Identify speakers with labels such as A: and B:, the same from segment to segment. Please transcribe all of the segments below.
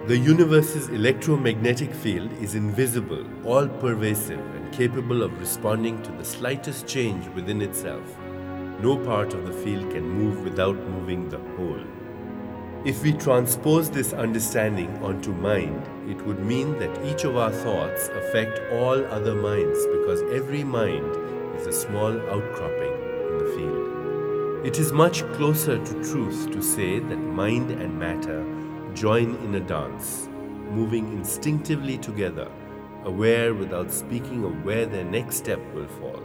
A: The universe's electromagnetic field is invisible, all-pervasive, and capable of responding to the slightest change within itself. No part of the field can move without moving the whole. If we transpose this understanding onto mind, it would mean that each of our thoughts affect all other minds because every mind is a small outcropping in the field. It is much closer to truth to say that mind and matter join in a dance, moving instinctively together, aware without speaking of where their next step will fall.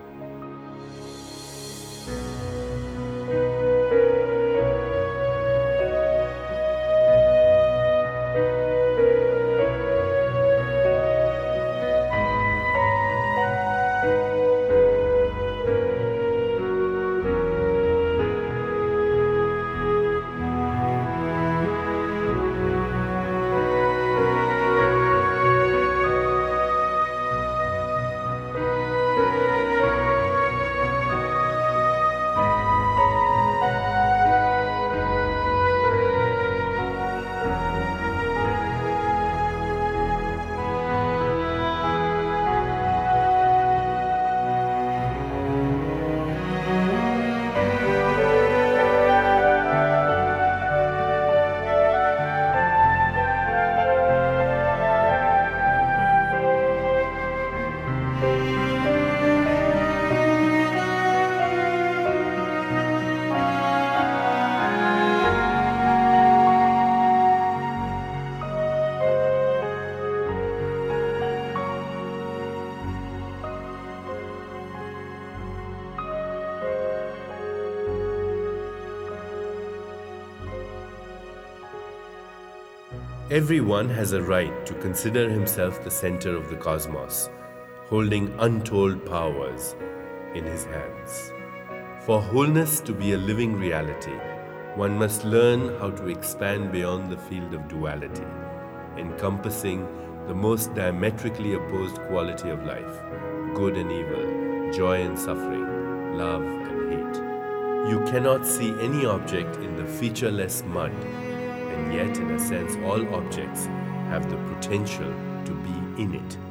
A: Everyone has a right to consider himself the center of the cosmos, holding untold powers in his hands. For wholeness to be a living reality, one must learn how to expand beyond the field of duality, encompassing the most diametrically opposed quality of life, good and evil, joy and suffering, love and hate. You cannot see any object in the featureless mud, and yet, in a sense, all objects have the potential to be in it.